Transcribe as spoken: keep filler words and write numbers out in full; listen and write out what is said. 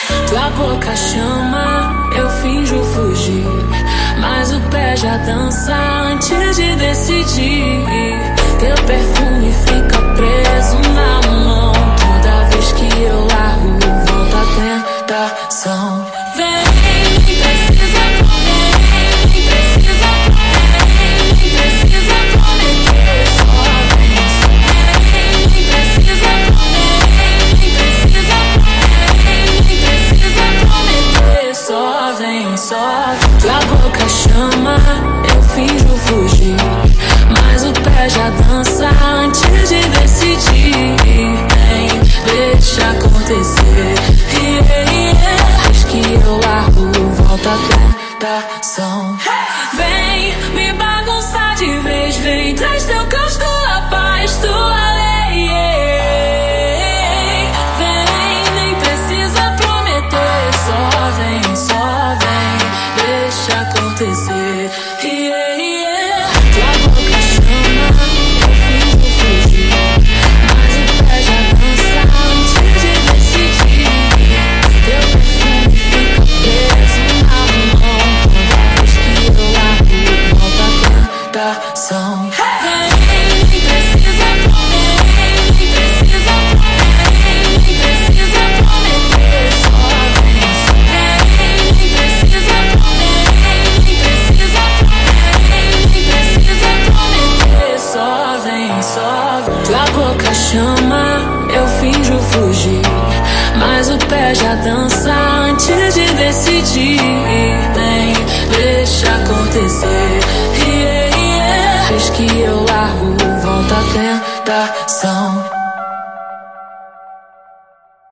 Tua boca chama, eu finjo fugir, mas o pé já dança antes de decidir. Teu perfume fica preso na mão, toda vez que eu largo volta a tentação. Vem, nem precisa prometer, nem precisa prometer, nem precisa prometer, só vem, só vem. Nem precisa prometer, nem precisa prometer, nem precisa prometer, só vem, só vem. Tua boca chama, eu finjo fugir, mas o pé já dança antes de decidir. Vem, deixa acontecer, yeah, yeah. Desde que eu largo, volta a tentação. Vem, me bagunçar de vez, vem, traz teu caos, tua paz, tua lei, yeah. Vem, nem precisa prometer, só vem, só vem, deixa acontecer, yeah, yeah. Tua boca chama, eu finjo fugir, mas o pé já dança antes de decidir. Teu perfume fica preso na mão, toda vez que eu largo volta a tentação. Vem, nem precisa prometer, nem precisa prometer, nem precisa prometer, só vem, só vem. Nem precisa prometer, nem precisa prometer, nem precisa prometer, só vem, só vem. Tua boca chama, eu finjo fugir, mas o pé já dança